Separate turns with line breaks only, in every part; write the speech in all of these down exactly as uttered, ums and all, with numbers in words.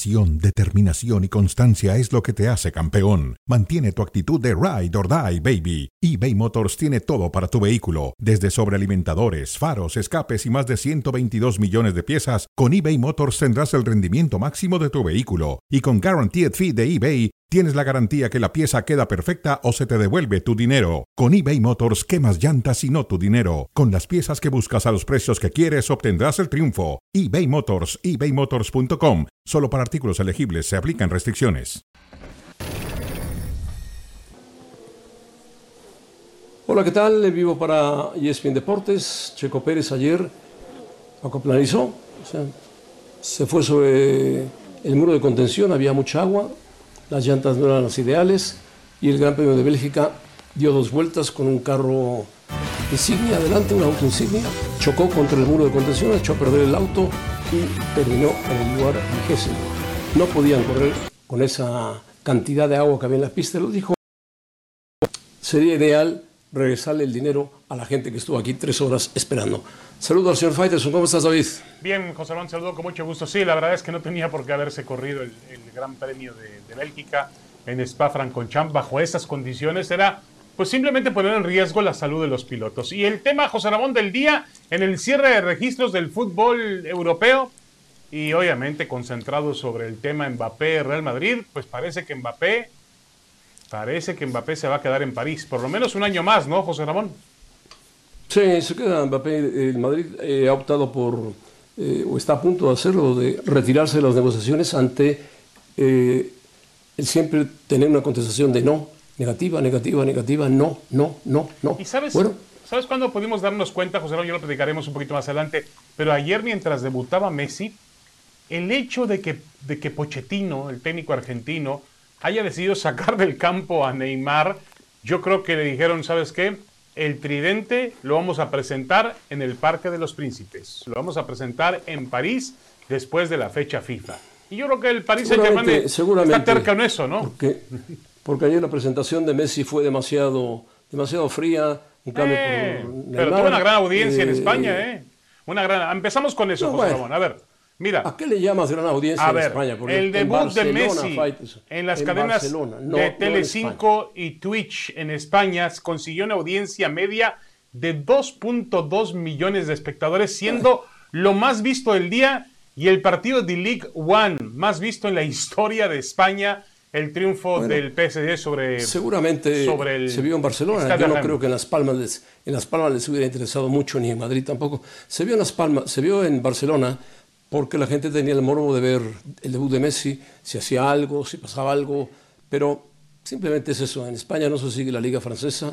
Pasión, determinación y constancia es lo que te hace campeón. Mantiene tu actitud de ride or die, baby. eBay Motors tiene todo para tu vehículo, desde sobrealimentadores, faros, escapes y más de ciento veintidós millones de piezas. Con eBay Motors tendrás el rendimiento máximo de tu vehículo. Y con Guaranteed Fee de eBay, tienes la garantía que la pieza queda perfecta o se te devuelve tu dinero. Con eBay Motors, quemas llantas y no tu dinero. Con las piezas que buscas a los precios que quieres, obtendrás el triunfo. eBay Motors, ebay motors punto com. Solo para artículos elegibles se aplican restricciones.
Hola, ¿qué tal? En vivo para E S P N Deportes. Checo Pérez ayer acoplanizó, o sea, se fue sobre el muro de contención, había mucha agua, las llantas no eran las ideales y el Gran Premio de Bélgica dio dos vueltas con un carro insignia adelante, un auto insignia, chocó contra el muro de contención, echó a perder el auto y terminó en el lugar vigésimo. No podían correr con esa cantidad de agua que había en la pista, lo dijo. Sería ideal regresarle el dinero a la gente que estuvo aquí tres horas esperando. Saludos al señor Faitelson. ¿Cómo estás, David?
Bien, José Ramón, saludo con mucho gusto. Sí, la verdad es que no tenía por qué haberse corrido el, el Gran Premio de, de Bélgica en Spa-Francorchamps bajo esas condiciones. Era pues simplemente poner en riesgo la salud de los pilotos. Y el tema, José Ramón, del día, en el cierre de registros del fútbol europeo y obviamente concentrado sobre el tema Mbappé-Real Madrid, pues parece que Mbappé... Parece que Mbappé se va a quedar en París, por lo menos un año más, ¿no, José Ramón?
Sí, se queda Mbappé. El Madrid eh, ha optado por, eh, o está a punto de hacerlo, de retirarse de las negociaciones ante eh, el siempre tener una contestación de no, negativa, negativa, negativa, no, no, no, no.
¿Y sabes,
bueno,
¿sabes cuándo pudimos darnos cuenta, José Ramón? Ya lo platicaremos un poquito más adelante, pero ayer mientras debutaba Messi, el hecho de que, de que Pochettino, el técnico argentino, haya decidido sacar del campo a Neymar, yo creo que le dijeron, ¿sabes qué? El tridente lo vamos a presentar en el Parque de los Príncipes. Lo vamos a presentar en París después de la fecha FIFA. Y yo creo que el Paris Saint-Germain está cerca en eso, ¿no?
Porque, porque ayer la presentación de Messi fue demasiado, demasiado fría. En cambio,
eh,
por Neymar,
pero tuvo una gran audiencia eh, en España, ¿eh?
eh
Una gran... Empezamos con eso, no, José Ramón. A ver. Mira,
¿a qué le llamas gran audiencia
a
en
ver,
España? Porque
el debut de Messi
Fight,
en las
en
cadenas
no,
de Tele
no
cinco y Twitch en España consiguió una audiencia media de dos punto dos millones de espectadores, siendo lo más visto del día, y el partido de League One más visto en la historia de España, el triunfo bueno, del P S G sobre
seguramente
sobre el
se vio en Barcelona. Yo no creo que en Las Palmas les, en Las Palmas les hubiera interesado mucho, ni en Madrid tampoco. Se vio en Las Palmas, se vio en Barcelona, porque la gente tenía el morbo de ver el debut de Messi, si hacía algo, si pasaba algo, pero simplemente es eso. En España no se sigue la liga francesa.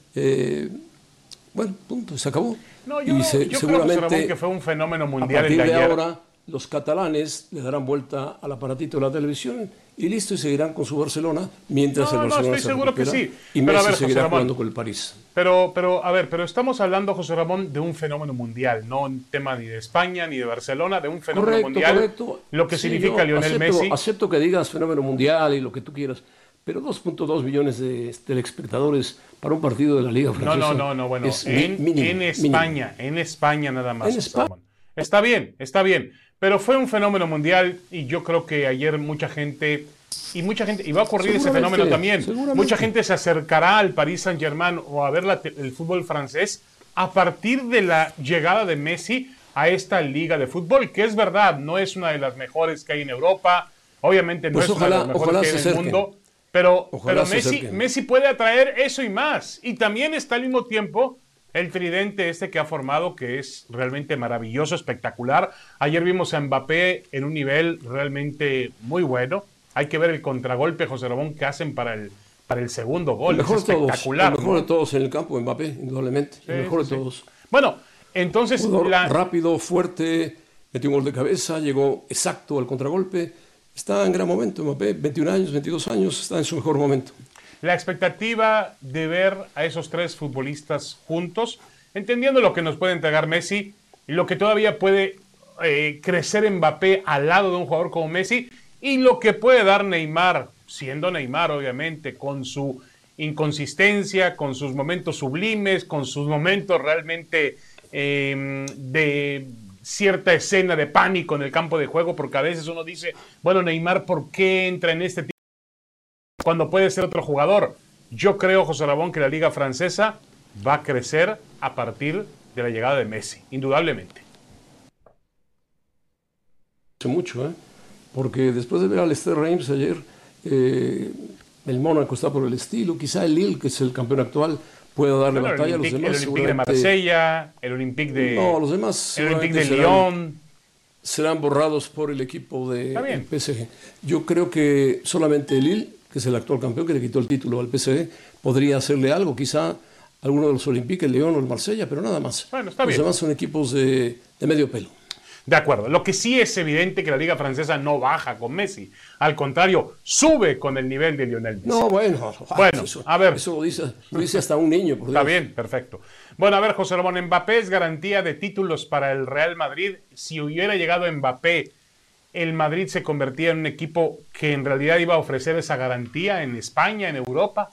Eh, bueno, punto, se acabó.
No, yo,
y
no,
se,
yo
seguramente,
creo, Ramón, que fue un fenómeno mundial.
A partir
el de,
de
ayer.
ahora, los catalanes le darán vuelta al aparatito de la televisión y listo, y seguirán con su Barcelona, mientras
no,
el Barcelona
no, estoy
se
seguro que sí.
Y
pero
Messi
a ver,
seguirá
Ramón,
jugando con el París.
Pero, pero, a ver, pero estamos hablando, José Ramón, de un fenómeno mundial, no un tema ni de España ni de Barcelona, de un fenómeno
correcto,
mundial.
Correcto.
Lo que sí, significa Lionel
acepto,
Messi.
Acepto que digas fenómeno mundial y lo que tú quieras, pero dos punto dos millones de telespectadores para un partido de la Liga Francesa.
No, no, no, no bueno,
es
en,
mínimo,
en España,
mínimo.
en España nada más.
En España.
Está bien, está bien, pero fue un fenómeno mundial y yo creo que ayer mucha gente, y mucha gente, y va a ocurrir ese fenómeno también, mucha gente se acercará al Paris Saint-Germain o a ver la, el fútbol francés a partir de la llegada de Messi a esta liga de fútbol, que es verdad, no es una de las mejores que hay en Europa, obviamente no
pues
es
ojalá,
una de las mejores que hay en el mundo, pero, pero Messi, Messi puede atraer eso y más, y también está al mismo tiempo el tridente este que ha formado, que es realmente maravilloso, espectacular. Ayer vimos a Mbappé en un nivel realmente muy bueno. Hay que ver el contragolpe, José Ramón, que hacen para el, para el segundo gol.
El mejor,
es espectacular,
todos, el mejor
¿no?
de todos en el campo, Mbappé, indudablemente. Sí, el mejor sí, de todos.
Sí. Bueno, entonces...
La... Rápido, fuerte, metió un gol de cabeza, llegó exacto al contragolpe. Está en gran momento, Mbappé, veintiún años, veintidós años, está en su mejor momento.
La expectativa de ver a esos tres futbolistas juntos, entendiendo lo que nos puede entregar Messi y lo que todavía puede eh, crecer Mbappé al lado de un jugador como Messi y lo que puede dar Neymar, siendo Neymar obviamente, con su inconsistencia, con sus momentos sublimes, con sus momentos realmente eh, de cierta escena de pánico en el campo de juego, porque a veces uno dice, bueno, Neymar, ¿por qué entra en este tipo cuando puede ser otro jugador? Yo creo, José Ramón, que la liga francesa va a crecer a partir de la llegada de Messi, indudablemente.
Mucho, ¿eh? Porque después de ver al Stade Reims ayer, eh, el Mónaco está por el estilo, quizá el Lille, que es el campeón actual, pueda darle
bueno,
batalla a los demás.
El Olympique de Marsella, el Olympique de...
No, los demás
el Olympique de
serán,
Lyon.
serán borrados por el equipo de el P S G. Yo creo que solamente el Lille, que es el actual campeón, que le quitó el título al P S G, podría hacerle algo, quizá alguno de los Olympique, el Lyon o el Marsella, pero nada más.
Bueno, está
los
bien.
demás son equipos de, de medio pelo.
De acuerdo. Lo que sí es evidente que la liga francesa no baja con Messi. Al contrario, sube con el nivel de Lionel Messi.
No, bueno.
Bueno,
eso,
a ver.
Eso lo dice, lo dice hasta un niño, por Dios.
Está bien, perfecto. Bueno, a ver, José Ramón, Mbappé es garantía de títulos para el Real Madrid. Si hubiera llegado Mbappé, el Madrid se convertía en un equipo que en realidad iba a ofrecer esa garantía en España, en Europa.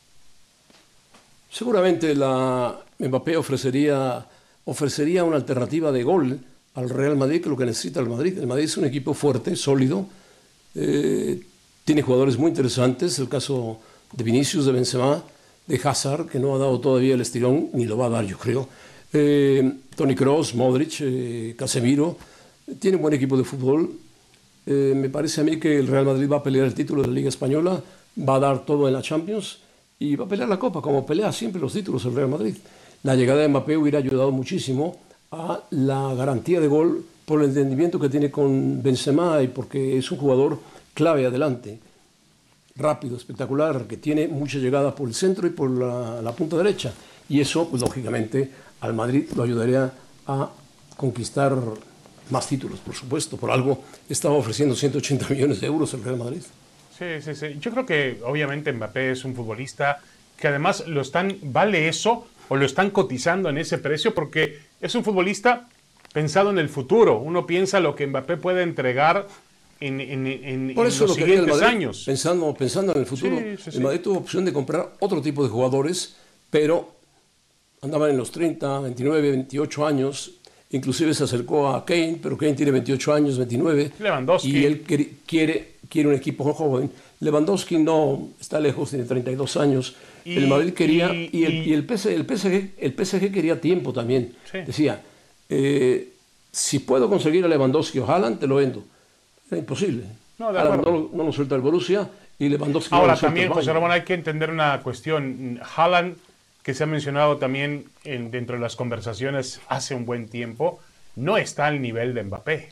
Seguramente la Mbappé ofrecería, ofrecería una alternativa de gol al Real Madrid, que es lo que necesita el Madrid. El Madrid es un equipo fuerte, sólido, eh, tiene jugadores muy interesantes, el caso de Vinicius, de Benzema, de Hazard, que no ha dado todavía el estirón, ni lo va a dar, yo creo. Eh, Toni Kroos, Modric, eh, Casemiro, tiene un buen equipo de fútbol. Eh, me parece a mí que el Real Madrid va a pelear el título de la Liga Española, va a dar todo en la Champions y va a pelear la Copa, como pelea siempre los títulos el Real Madrid. La llegada de Mbappé hubiera ayudado muchísimo a la garantía de gol por el entendimiento que tiene con Benzema y porque es un jugador clave adelante, rápido, espectacular, que tiene mucha llegada por el centro y por la, la punta derecha. Y eso, pues, lógicamente, al Madrid lo ayudaría a conquistar más títulos, por supuesto. Por algo estaba ofreciendo ciento ochenta millones de euros el Real Madrid.
Sí, sí, sí. Yo creo que obviamente Mbappé es un futbolista que además lo están, vale eso o lo están cotizando en ese precio porque es un futbolista pensado en el futuro. Uno piensa lo que Mbappé puede entregar en, en, en,
Por eso
en los
lo quería el
siguientes
Madrid,
años.
Pensando, pensando en el futuro.
Sí, sí, sí.
El Madrid tuvo opción de comprar otro tipo de jugadores, pero andaban en los treinta, veintinueve, veintiocho años. Inclusive se acercó a Kane, pero Kane tiene veintiocho años, veintinueve.
Lewandowski.
Y él quiere, quiere, quiere un equipo joven. Lewandowski no está lejos, tiene treinta y dos años. Y, el Madrid quería, y, y, el, y el, P S G, el, P S G, el P S G quería tiempo también.
Sí.
Decía, eh, si puedo conseguir a Lewandowski o Haaland, te lo vendo. Era imposible.
No, de
Haaland
acuerdo.
no, no lo suelta el Borussia y Lewandowski
Ahora,
no lo suelta
también,
el
José
Bayern.
Ramón, hay que entender una cuestión. Haaland, que se ha mencionado también en, dentro de las conversaciones hace un buen tiempo, no está al nivel de Mbappé.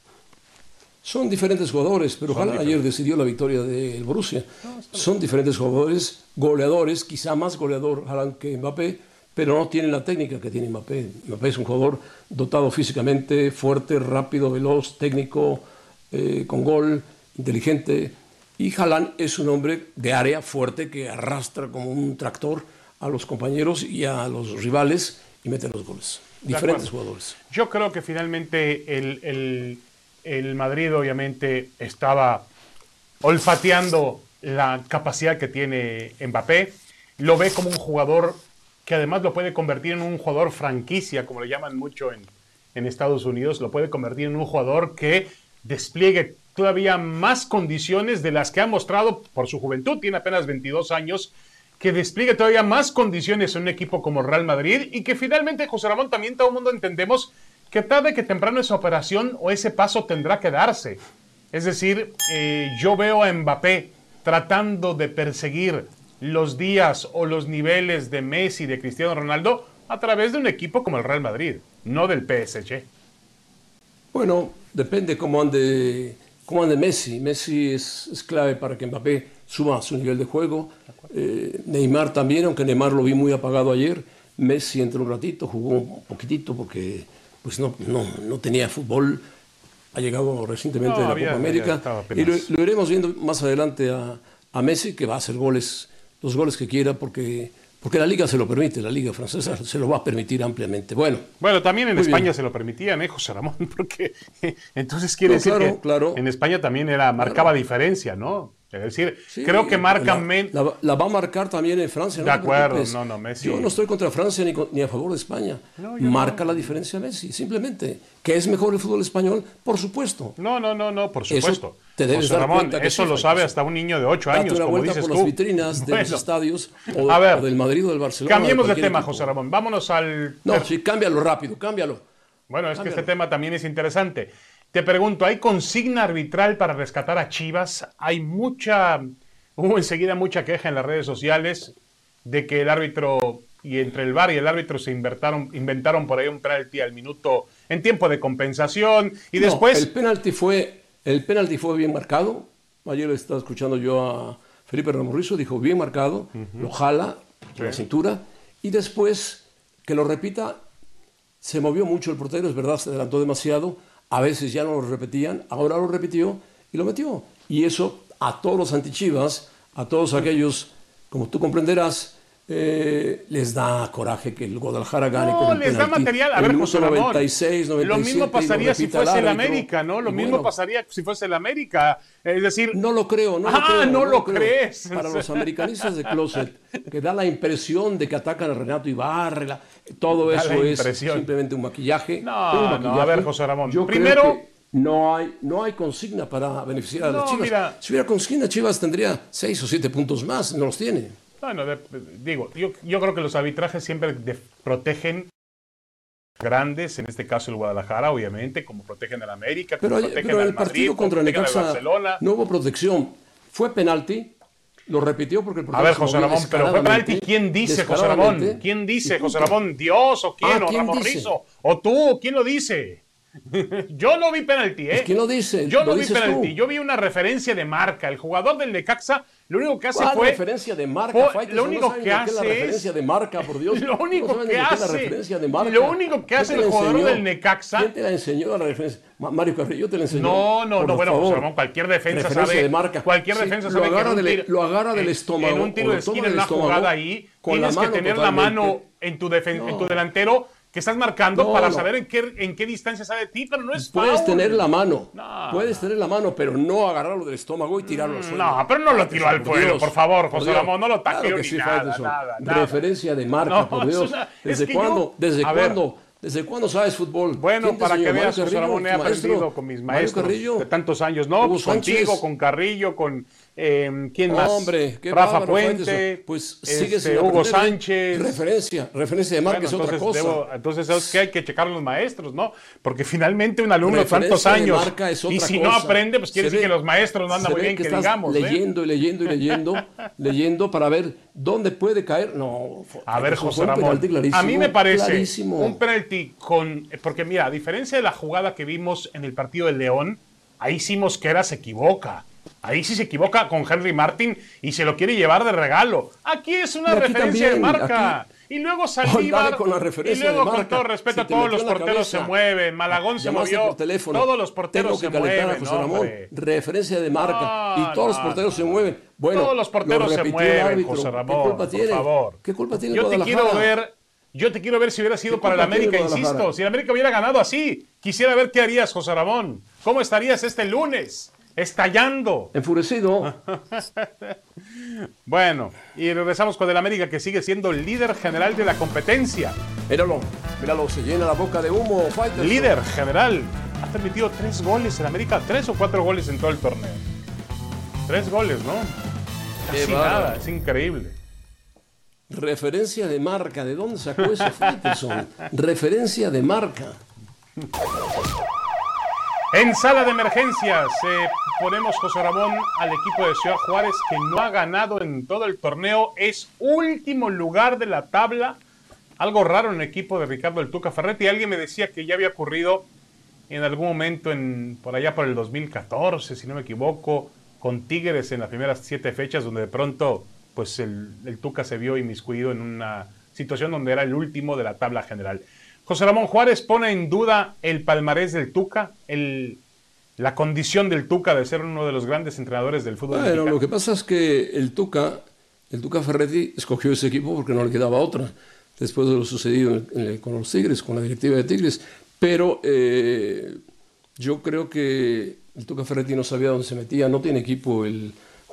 Son diferentes jugadores, pero Haaland ayer decidió la victoria del Borussia. No, Son diferentes jugadores, goleadores, quizá más goleador Haaland que Mbappé, pero no tienen la técnica que tiene Mbappé. Mbappé es un jugador dotado físicamente, fuerte, rápido, veloz, técnico, eh, con gol, inteligente. Y Haaland es un hombre de área fuerte que arrastra como un tractor a los compañeros y a los rivales y mete los goles. Diferentes jugadores.
Yo creo que finalmente el, el, el Madrid obviamente estaba olfateando la capacidad que tiene Mbappé. Lo ve como un jugador que además lo puede convertir en un jugador franquicia, como le llaman mucho en, en Estados Unidos. Lo puede convertir en un jugador que despliegue todavía más condiciones de las que ha mostrado por su juventud. Tiene apenas veintidós años. Que despliegue todavía más condiciones en un equipo como Real Madrid y que finalmente, José Ramón, también todo el mundo entendemos que tarde que temprano esa operación o ese paso tendrá que darse. Es decir, eh, yo veo a Mbappé tratando de perseguir los días o los niveles de Messi, de Cristiano Ronaldo, a través de un equipo como el Real Madrid, no del P S G.
Bueno, depende cómo ande, cómo ande Messi. Messi es, es clave para que Mbappé suba su nivel de juego. Eh, Neymar también, aunque Neymar lo vi muy apagado ayer. Messi entró un ratito, jugó un poquitito porque pues no, no, no tenía fútbol. Ha llegado recientemente
no,
de la
había,
Copa América. Y lo, lo iremos viendo más adelante a, a Messi, que va a hacer goles, los goles que quiera, porque, porque la Liga se lo permite, la Liga francesa se lo va a permitir ampliamente. Bueno,
bueno también en España
bien.
se lo permitían, ¿eh, José Ramón? Porque entonces quiere
no,
decir
claro,
que
claro.
en España también era, marcaba claro. diferencia, ¿no? Es decir,
Sí,
creo que marca
la,
men...
la, la va a marcar también en Francia.
De
no
acuerdo, no, no, Messi.
Yo no estoy contra Francia ni, ni a favor de España.
No, yo
marca
no.
la diferencia Messi, simplemente. ¿Que es mejor el fútbol español? Por supuesto.
No, no, no, no, por
Eso
supuesto.
te debes
José
dar
Ramón,
cuenta que
eso
sí,
lo sabe
Faitelson.
hasta un niño de ocho
Date
años,
una
como
vuelta
dices
por
tú.
las vitrinas de
Bueno,
los estadios o,
a ver,
o del Madrid o del Barcelona.
cambiemos de
cualquier
tema,
equipo.
José Ramón. Vámonos al...
No, sí, cámbialo rápido, cámbialo.
Bueno, es que
Cámbialo.
este tema también es interesante. Te pregunto, ¿hay consigna arbitral para rescatar a Chivas? Hay mucha... Hubo enseguida mucha queja en las redes sociales de que el árbitro, y entre el V A R y el árbitro se inventaron, inventaron por ahí un penalti al minuto en tiempo de compensación y
No,
después...
el penalti fue, el penalti fue bien marcado. Ayer estaba escuchando yo a Felipe Ramos Rizo, dijo bien marcado, uh-huh. Lo jala por la cintura y después que lo repita, se movió mucho el portero, es verdad, se adelantó demasiado, a veces ya no lo repetían, ahora lo repitió y lo metió. Y eso a todos los antichivas, a todos aquellos, como tú comprenderás, eh, les da coraje que el Guadalajara gane
no,
con el
les
penalti.
da material. A
el
ver, José Ramón,
noventa y seis, noventa y siete,
lo mismo pasaría si fuese el América, ¿no? Lo
y
mismo
bueno,
pasaría si fuese el América. Es decir...
No lo creo, no
ah,
lo creo.
no,
no
lo
lo creo.
crees.
Para los americanistas de closet, que da la impresión de que atacan a Renato Ibarra, la- todo
Da
eso
la
es
impresión.
simplemente un maquillaje.
No,
un
no,
maquillaje.
a ver, José Ramón,
Yo
primero-
creo que no hay, no hay consigna para beneficiar a las
No,
Chivas.
mira.
Si hubiera consigna, Chivas tendría seis o siete puntos más, no los tiene.
Bueno, de- digo, yo, yo creo que los arbitrajes siempre de- protegen grandes, en este caso el Guadalajara, obviamente, como protegen al América, como
Pero,
protegen
pero en
al
el
Madrid,
partido
como
contra
protegen al
Necaxa
Barcelona.
no hubo protección. Fue penalti, lo repitió porque el
A
portero
ver,
se
José
movió
Ramón, pero fue penalti.
descaradamente,
¿Quién dice, José Ramón?
descaradamente.
¿Quién dice,
Y
José
punto.
Ramón? ¿Dios o quién?
Ah,
¿O
¿quién
Ramos
dice?
Rizzo? ¿O tú? ¿Quién lo dice? Yo no vi penalti, ¿eh?
Pues, ¿quién lo dice?
Yo
¿Lo
no vi
dices
penalti.
tú?
Yo vi una referencia de marca. El jugador del Necaxa, lo único que hace
¿Cuál
fue...
referencia de marca,
fue-
Faitelson?
lo
¿No
único
saben
que
lo es la
hace
referencia
es-
de marca, por Dios?
Lo único
¿No saben
que
lo es la
hace-
referencia de marca?
lo único que
¿Quién
hace
te
el
la
jugador
enseñó?
del Necaxa-
¿Quién te la enseñó la referencia? Ma- Mario Carrillo te la enseñó.
No, no,
Por
no, bueno,
favor.
José Ramón, cualquier defensa
Referencia
sabe.
de marca.
Cualquier
Sí,
defensa
lo
sabe
agarra
que en un
del-
tiro-
lo agarra del
en-
estómago,
En un tiro
o
de
lo toma
esquina, en
del
una
estómago,
jugada ahí,
con
tienes
la
que
mano
tener la mano
totalmente.
en tu, defen-
No.
en tu delantero que estás marcando
No,
para
no.
saber en qué, en qué distancia sale de ti, pero no es
Puedes
foul.
tener la mano,
No.
puedes tener la mano, pero no agarrarlo del estómago y tirarlo al suelo.
No, pero no lo tiró al
Por
suelo,
Dios,
por favor, José
Dios.
Ramón, no lo taqueó
Claro que
ni
sí,
nada,
Faitelson.
nada, nada.
Referencia de marca,
No,
por
es
Dios.
una- es
¿Desde
que
cuándo?
yo-
¿Desde
a ver.
cuándo? ¿Desde cuándo sabes fútbol?
Bueno,
¿Quién te
para que
enseñó?
veas,
¿Mario
José
Carrillo,
Ramón, he
tu maestro?
aprendido con mis
¿Mario
maestros
Carrillo?
de tantos años, ¿no?
Hugo
Pues contigo,
Sánchez.
con Carrillo, con eh, ¿quién más?
Hombre, qué
Rafa
bárbaro,
Puente,
Faitelson. Pues
este,
sigue sin
Hugo
aprender, ¿eh?
Sánchez.
Referencia, referencia de marca
Bueno,
es otra
entonces,
cosa.
debo- entonces es que hay que checar los maestros, ¿no? Porque finalmente un alumno de
Referencia
tantos
de
años
marca es
y
otra
si no
cosa.
aprende, pues quiere
Se
decir
ve-
que los maestros no andan
se
muy
ve
bien, que,
estás
digamos. ¿eh?
leyendo y leyendo y leyendo, leyendo para ver dónde puede caer. No,
A ver,
Faitelson,
José
fue un
Ramón,
penalti clarísimo,
a mí me parece
clarísimo.
un penalti con... Porque mira, a diferencia de la jugada que vimos en el partido del León, ahí sí Mosquera se equivoca. Ahí sí se equivoca con Henry Martin y se lo quiere llevar de regalo. Aquí es una
Y aquí
referencia
también,
de marca.
aquí-
Y luego
Oh,
Saldívar,
dale con la
y
referencia
luego
de
con
marca.
todo respeto,
Se te
todos
metió
los
en la
porteros se
cabeza.
mueven. Malagón se
Llamaste
movió.
por teléfono.
Todos los porteros
Tengo que
se
calentar
mueven,
a José Ramón.
hombre.
Referencia de marca.
No,
y todos los
no,
porteros
no.
se mueven. Bueno,
Todos los porteros
lo
se
repitió el
mueven,
árbitro.
José Ramón,
¿Qué culpa
por
tiene?
favor.
¿Qué culpa tiene
Yo te
Guadalajara?
quiero ver, yo te quiero ver si hubiera sido
¿Qué
para el
culpa tiene
América,
Guadalajara?
insisto. Si el América hubiera ganado así, quisiera ver qué harías, José Ramón. ¿Cómo estarías este lunes? Estallando.
Enfurecido.
Bueno, y regresamos con el América, que sigue siendo el líder general de la competencia.
Míralo, míralo, se llena la boca de humo. Faitelson.
Líder general. Ha permitido tres goles en América, tres o cuatro goles en todo el torneo. Tres goles, ¿no? Casi
Qué bárbaro.
nada, es increíble.
Referencia de marca. ¿De dónde sacó eso Faitelson? Referencia de marca.
En sala de emergencias eh, ponemos, José Ramón, al equipo de Ciudad Juárez, que no ha ganado en todo el torneo. Es último lugar de la tabla. Algo raro en el equipo de Ricardo el Tuca Ferretti. Alguien me decía que ya había ocurrido en algún momento, en, por allá por el dos mil catorce, si no me equivoco, con Tigres en las primeras siete fechas, donde de pronto pues el, el Tuca se vio inmiscuido en una situación donde era el último de la tabla general. José Ramón, Juárez pone en duda el palmarés del Tuca, el, la condición del Tuca de ser uno de los grandes entrenadores del fútbol
Bueno,
mexicano.
lo que pasa es que el Tuca, el Tuca Ferretti escogió ese equipo porque no le quedaba otra, después de lo sucedido en el- en el- con los Tigres, con la directiva de Tigres. Pero eh, yo creo que el Tuca Ferretti no sabía dónde se metía, no tiene equipo el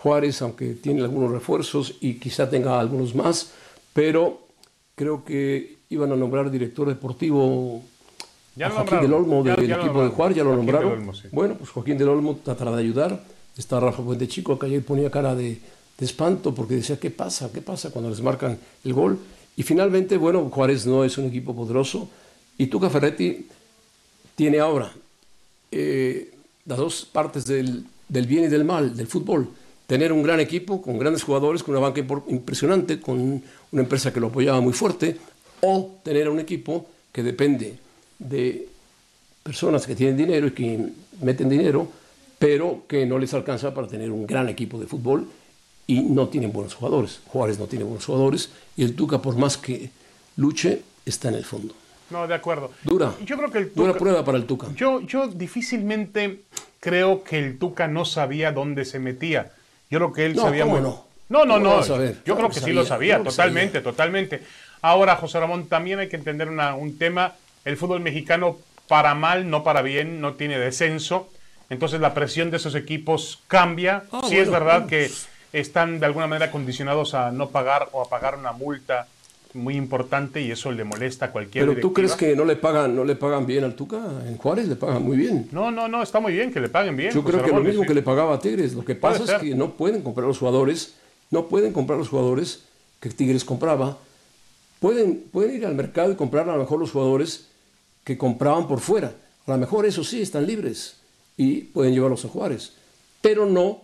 Juárez, aunque tiene algunos refuerzos y quizá tenga algunos más, pero creo que iban a nombrar director deportivo
ya
a
lo
Joaquín del Olmo
ya,
del
ya
equipo de Juárez, ya lo
Joaquín
nombraron.
del Olmo, sí.
Bueno, pues Joaquín del Olmo tratará de ayudar. Está Rafa Puente Chico, que ayer ponía cara de, de espanto porque decía, ¿qué pasa? ¿Qué pasa cuando les marcan el gol? Y finalmente, bueno, Juárez no es un equipo poderoso y Tuca Ferretti tiene ahora eh, las dos partes del, del bien y del mal del fútbol. Tener un gran equipo con grandes jugadores, con una banca impresionante, con una empresa que lo apoyaba muy fuerte, o tener un equipo que depende de personas que tienen dinero y que meten dinero, pero que no les alcanza para tener un gran equipo de fútbol y no tienen buenos jugadores. Juárez no tiene buenos jugadores y el Tuca, por más que luche, está en el fondo.
No, de acuerdo.
Dura,
yo creo que el Tuca,
dura prueba para el Tuca.
Yo, yo difícilmente creo que el Tuca no sabía dónde se metía. Yo creo que él
no,
sabía
¿cómo
muy...
no?
No, no, no.
Yo
creo
claro
que,
que
sí
sabía,
lo sabía,
claro que
totalmente,
sabía.
totalmente. Ahora, José Ramón, también hay que entender una, un tema. El fútbol mexicano, para mal, no para bien, no tiene descenso. Entonces la presión de esos equipos cambia.
Ah,
sí
bueno,
es verdad
bueno.
que están de alguna manera condicionados a no pagar o a pagar una multa muy importante y eso le molesta a cualquier
Pero tú
directiva.
crees que no le pagan, no le pagan bien al Tuca en Juárez, le pagan muy bien.
No, no, no, está muy bien que le paguen bien.
Yo
José
creo que
Ramón,
lo mismo
sí.
que le pagaba a Tigres. Lo que
Puede
pasa
ser.
es que no pueden comprar los jugadores, no pueden comprar los jugadores que Tigres compraba. Pueden, pueden ir al mercado y comprar a lo mejor los jugadores que compraban por fuera. A lo mejor eso sí, están libres y pueden llevarlos a Juárez. Pero no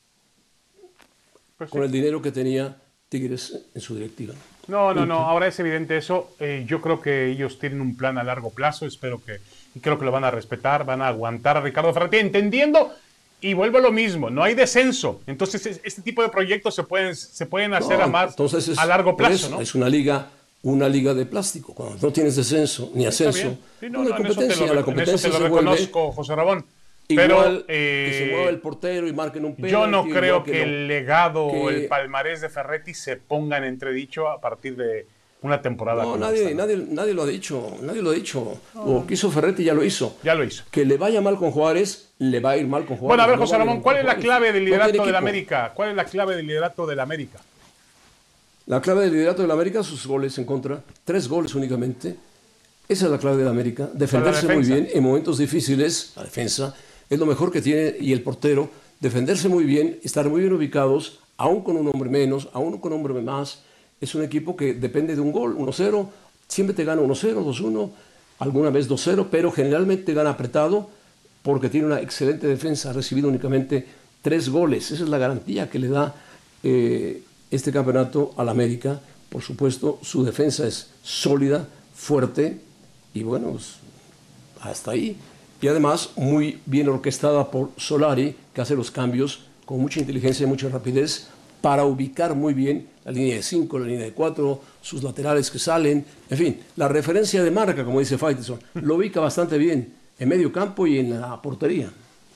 Pues sí.
con el dinero que tenía Tigres en su directiva.
No, no, no, ahora es evidente eso. Eh, yo creo que ellos tienen un plan a largo plazo, espero que, y creo que lo van a respetar, van a aguantar a Ricardo Ferretti, entendiendo, y vuelvo a lo mismo, no hay descenso. Entonces, es- este tipo de proyectos se pueden, se pueden hacer
No,
a más
entonces es-
a largo
por
plazo,
eso,
¿no?
Es una liga, una liga de plástico. Cuando no tienes descenso ni
Está
ascenso,
bien. Sí, no,
no hay
no, en eso te
competencia.
lo,
La
en eso
competencia
te lo
se vuelve
reconozco, José Ramón.
igual
Pero
que se
eh,
mueva el portero y marquen un penalti.
yo no
igual
creo que
lo-
el legado o
que-
el palmarés de Ferretti se ponga en entredicho a partir de una temporada.
No,
como
nadie,
esta, ¿no?
nadie, nadie lo ha dicho, nadie lo ha dicho. Lo que hizo Ferretti ya lo hizo.
Ya lo hizo.
Que le vaya mal con Juárez, le va a ir mal con Juárez.
Bueno, a ver,
no
José
va ir
Ramón,
mal
¿cuál
con
es la
Juárez.
clave del
No
liderato
tiene
del
equipo.
América? ¿Cuál es la clave del liderato del América?
La clave del liderato del América, sus goles en contra, tres goles únicamente. Esa es la clave del América. Defenderse muy
defensa.
bien en momentos difíciles, la defensa, es lo mejor que tiene, y el portero, defenderse muy bien, estar muy bien ubicados, aún con un hombre menos, aún con un hombre más. Es un equipo que depende de un gol, uno cero, siempre te gana uno cero, dos uno, alguna vez dos cero, pero generalmente gana apretado porque tiene una excelente defensa, ha recibido únicamente tres goles. Esa es la garantía que le da eh, este campeonato al América. Por supuesto, su defensa es sólida, fuerte y bueno, pues, hasta ahí. Y además muy bien orquestada por Solari, que hace los cambios con mucha inteligencia y mucha rapidez para ubicar muy bien la línea de cinco, la línea de cuatro, sus laterales que salen, en fin, la referencia de marca, como dice Faitelson, lo ubica bastante bien en medio campo y en la portería.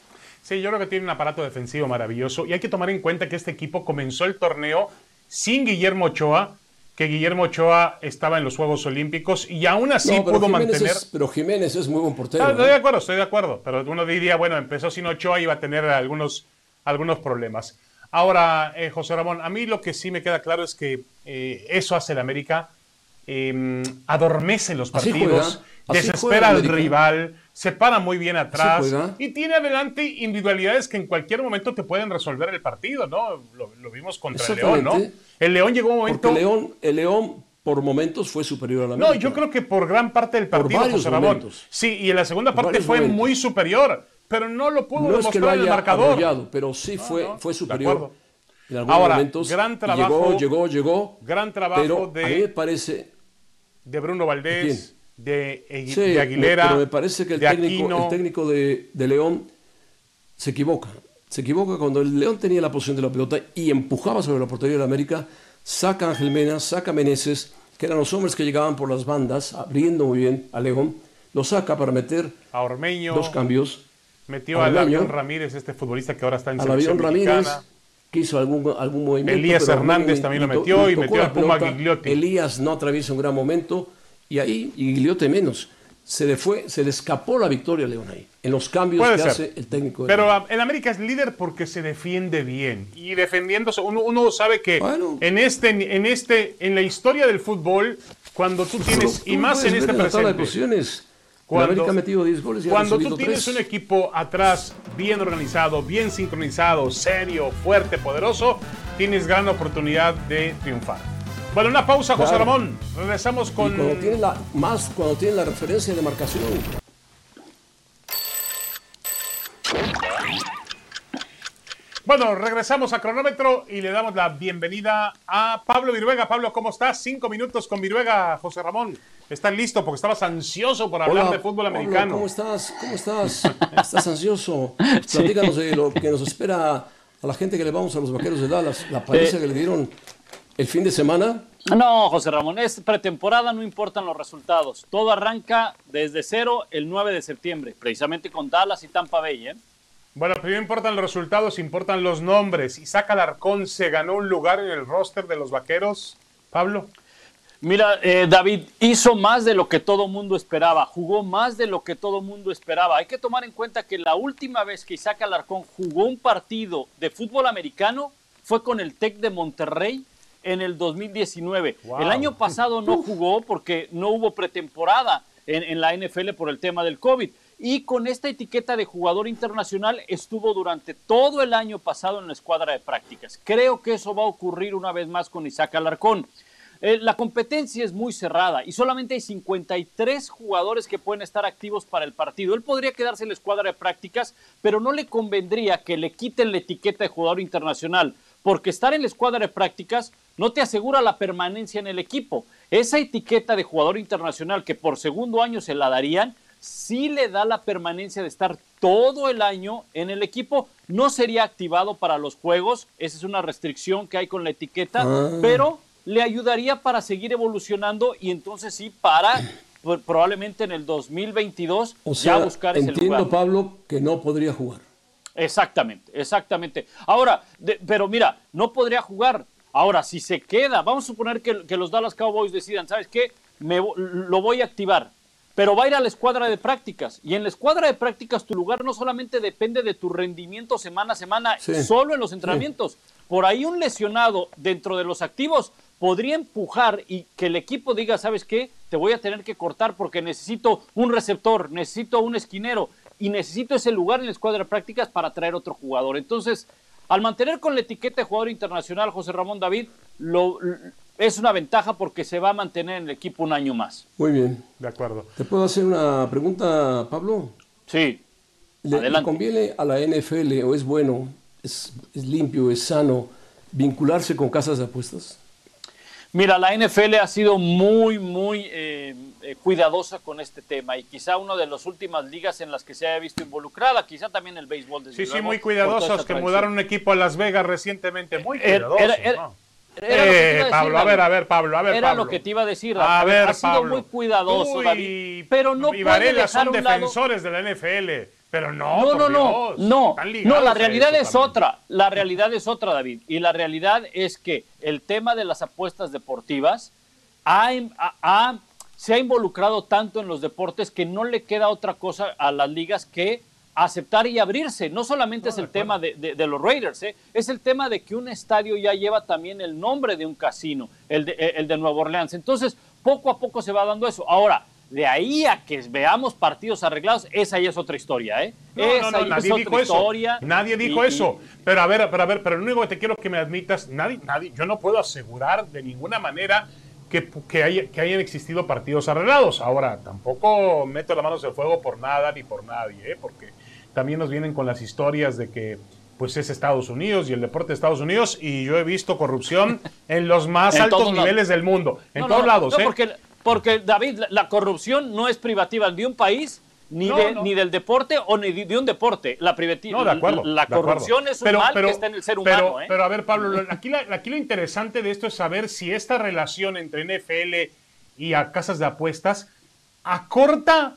Sí, yo creo que tiene un aparato defensivo maravilloso y hay que tomar en cuenta que este equipo comenzó el torneo sin Guillermo Ochoa, que Guillermo Ochoa estaba en los Juegos Olímpicos y aún así
No, pero
pudo
Jiménez
mantener...
es, pero Jiménez es muy buen portero.
Ah,
¿eh?
estoy de acuerdo, estoy de acuerdo, pero uno diría, bueno, empezó sin Ochoa y iba a tener algunos, algunos problemas. Ahora, eh, José Ramón, a mí lo que sí me queda claro es que eh, eso hace el América, eh, adormece los
Así
partidos,
juega, así
desespera
juega
al
América.
rival, se para muy bien atrás
juega.
y tiene adelante individualidades que en cualquier momento te pueden resolver el partido, ¿no? Lo, lo vimos contra el León, ¿no?
Exactamente.
El León llegó a un momento...
Porque León, el León por momentos fue superior a la
No,
América.
yo creo que por gran parte del partido,
varios
José Ramón.
momentos.
Sí, y en la segunda
Por
parte
varios
fue
momentos.
muy superior, pero no lo pudo
No es que lo
demostrar en el
haya
marcador.
arrollado, pero sí fue,
no,
fue
de
superior
acuerdo.
en algunos
Ahora,
momentos.
gran
Y
trabajo-
Llegó, llegó, llegó.
Gran trabajo
pero
de-
a mí me parece...
De Bruno Valdés, de, Egui-
Sí,
de Aguilera,
pero me parece que el
de
técnico,
Aquino.
el técnico de, de León se equivoca. Se equivoca cuando el León tenía la posición de la pelota y empujaba sobre la portería de la América, saca a Ángel Mena, saca a Meneses, que eran los hombres que llegaban por las bandas, abriendo muy bien a León, lo saca para meter
a Ormeño,
dos cambios.
metió
a
al
Ormeño,
Avión Ramírez, este futbolista que ahora está en
Al
selección
Avión Ramírez,
mexicana.
que hizo algún, algún movimiento.
Elías
pero
Hernández
ni-
también
ni
lo
to-
metió
ni
y
tocó
metió
la
a Puma
pelota.
Gigliotti.
Elías no atraviesa un gran momento y ahí, y Gigliotti menos. se le fue, se le escapó la victoria a León ahí, en los cambios
Puede
que
ser.
hace el técnico. De
Pero
León.
uh, el América es líder porque se defiende bien. Y defendiéndose, uno, uno sabe que
Bueno.
en este, en este, en la historia del fútbol, cuando tú tienes,
Tú
y más
puedes
en este
ver la tabla de
presente,
posiciones.
Cuando-
El América ha metido diez goles y ha
cuando
recibido
tú tienes
tres.
un equipo atrás bien organizado, bien sincronizado, serio, fuerte, poderoso, tienes gran oportunidad de triunfar. Bueno, una pausa, José
Claro.
Ramón. Regresamos
Y
con...
cuando tiene la, más cuando tiene la referencia de marcación.
Bueno, regresamos a Cronómetro y le damos la bienvenida a Pablo Viruega. Pablo, ¿cómo estás? Cinco minutos con Viruega, José Ramón. ¿Estás listo? Porque estabas ansioso por hablar
Hola,
de fútbol
Pablo,
americano.
¿cómo estás? ¿Cómo estás? ¿Estás ansioso? Platícanos de lo que nos espera a la gente que le vamos a los Vaqueros de Dallas. La paliza
Eh.
que le dieron el fin de semana.
No, José Ramón, es pretemporada, no importan los resultados. Todo arranca desde cero el nueve de septiembre, precisamente con Dallas y Tampa Bay, ¿eh?
Bueno, primero importan los resultados, importan los nombres. Isaac Alarcón se ganó un lugar en el roster de los Vaqueros. Pablo.
Mira, eh, David, hizo más de lo que todo mundo esperaba, jugó más de lo que todo mundo esperaba. Hay que tomar en cuenta que la última vez que Isaac Alarcón jugó un partido de fútbol americano fue con el Tec de Monterrey en el dos mil diecinueve.
Wow.
El año pasado no jugó porque no hubo pretemporada en, en la N F L por el tema del COVID. Y con esta etiqueta de jugador internacional estuvo durante todo el año pasado en la escuadra de prácticas. Creo que eso va a ocurrir una vez más con Isaac Alarcón. Eh, la competencia es muy cerrada y solamente hay cincuenta y tres jugadores que pueden estar activos para el partido. Él podría quedarse en la escuadra de prácticas, pero no le convendría que le quiten la etiqueta de jugador internacional, porque estar en la escuadra de prácticas no te asegura la permanencia en el equipo. Esa etiqueta de jugador internacional que por segundo año se la darían, sí le da la permanencia de estar todo el año en el equipo. No sería activado para los juegos, esa es una restricción que hay con la etiqueta,
Ah.
pero le ayudaría para seguir evolucionando y entonces sí para pues, probablemente en el dos mil veintidós
O sea,
ya buscar ese
entiendo,
lugar.
Pablo, que no podría jugar.
Exactamente, exactamente. Ahora, de- pero mira, no podría jugar. Ahora, si se queda, vamos a suponer que, que los Dallas Cowboys decidan, ¿sabes qué? Me, vo- lo voy a activar, pero va a ir a la escuadra de prácticas. Y en la escuadra de prácticas tu lugar no solamente depende de tu rendimiento semana a semana,
Sí.
solo en los entrenamientos. Por ahí un lesionado dentro de los activos podría empujar y que el equipo diga, ¿sabes qué? Te voy a tener que cortar porque necesito un receptor, necesito un esquinero y necesito ese lugar en la escuadra de prácticas para traer otro jugador. Entonces, al mantener con la etiqueta de jugador internacional, José Ramón David, lo, es una ventaja porque se va a mantener en el equipo un año más.
Muy bien.
De acuerdo.
¿Te puedo hacer una pregunta, Pablo?
Sí,
¿Le, ¿Le
adelante.
conviene a la N F L o es bueno, es, es limpio, es sano vincularse con casas de apuestas?
Mira, la N F L ha sido muy, muy eh, eh, cuidadosa con este tema y quizá una de las últimas ligas en las que se haya visto involucrada, quizá también el béisbol. Desde
Sí, sí,
luego,
muy
por toda
cuidadosos,
esa
que
tradición.
mudaron un equipo a Las Vegas recientemente. Muy
Era-
cuidadosos,
era- era-
¿no?
Era lo que te iba a
Eh,
decir,
Pablo, a
David.
ver, a ver, Pablo, a ver,
Era
Pablo.
lo que te iba a decir.
A ver,
ha sido
Pablo.
muy cuidadoso,
Tú y-
David. Pero no
y
puede
Varela
dejar
son
a un lado-
defensores de la N F L. Pero no,
No,
por
no, no,
Dios,
no,
están ligados
no, la
a
realidad
eso
es
también.
otra, la realidad es otra, David, y la realidad es que el tema de las apuestas deportivas ha, ha- ha- se ha involucrado tanto en los deportes que no le queda otra cosa a las ligas que aceptar y abrirse. No solamente
No,
es
de
el
acuerdo.
tema de, de- de los Raiders, ¿eh? Es el tema de que un estadio ya lleva también el nombre de un casino, el de, el de Nueva Orleans. Entonces, poco a poco se va dando eso. Ahora, de ahí a que veamos partidos arreglados, esa ya es otra historia, ¿eh?
No,
esa
no, no,
ya
nadie
es
dijo
otra
eso.
historia.
Nadie dijo
Y- y-
eso. Pero a ver, pero a ver, pero lo único que te quiero que me admitas, nadie, nadie, yo no puedo asegurar de ninguna manera que, que, haya- que hayan existido partidos arreglados. Ahora, tampoco meto las manos en el fuego por nada ni por nadie, ¿eh? Porque también nos vienen con las historias de que pues es Estados Unidos y el deporte de Estados Unidos, y yo he visto corrupción en los más
En
altos
todos lados.
niveles del mundo, en
No,
todos
no, no,
lados,
no,
¿eh?
porque, porque, David, la, la corrupción no es privativa de un país, ni,
No,
de,
no.
ni del deporte o ni de, de un deporte. La, privati-
No, de acuerdo.
la
de acuerdo.
corrupción es un
Pero-
mal
pero-
que está en el ser
pero-
humano. ¿eh?
Pero a ver, Pablo, lo- aquí, la- aquí lo interesante de esto es saber si esta relación entre N F L y a casas de apuestas acorta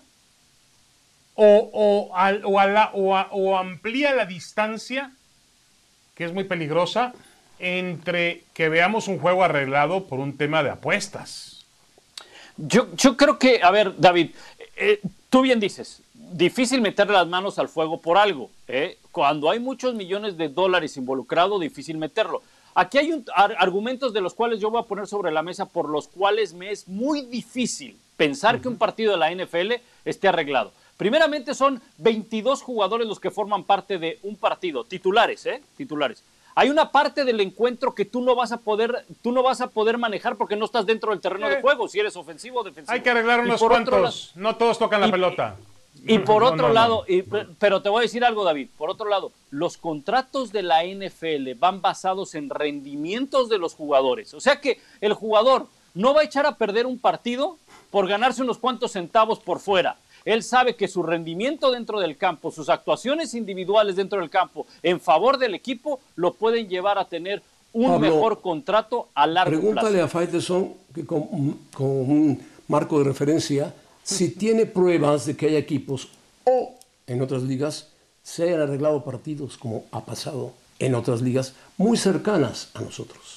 o, o, al- o, a la- o a- o amplía la distancia, que es muy peligrosa, entre que veamos un juego arreglado por un tema de apuestas.
Yo, yo creo que, a ver, David, eh, tú bien dices, difícil meterle las manos al fuego por algo. ¿eh? Cuando hay muchos millones de dólares involucrados, difícil meterlo. Aquí hay un, ar, argumentos de los cuales yo voy a poner sobre la mesa por los cuales me es muy difícil pensar uh-huh. que un partido de la N F L esté arreglado. Primeramente son veintidós jugadores los que forman parte de un partido, titulares, ¿eh? Titulares. Hay una parte del encuentro que tú no vas a poder, tú no vas a poder manejar porque no estás dentro del terreno eh. de juego, si eres ofensivo o defensivo.
Hay que arreglar unos cuantos, no todos tocan la
y,
pelota.
Y, y por otro no, no, lado, no. Y, pero te voy a decir algo, David, por otro lado, los contratos de la N F L van basados en rendimientos de los jugadores. O sea que el jugador no va a echar a perder un partido por ganarse unos cuantos centavos por fuera. Él sabe que su rendimiento dentro del campo, sus actuaciones individuales dentro del campo en favor del equipo, lo pueden llevar a tener un Pablo, mejor contrato a largo
pregúntale
plazo.
Pregúntale a Faitelson, que con, con un marco de referencia, si tiene pruebas de que hay equipos o en otras ligas se hayan arreglado partidos, como ha pasado en otras ligas muy cercanas a nosotros.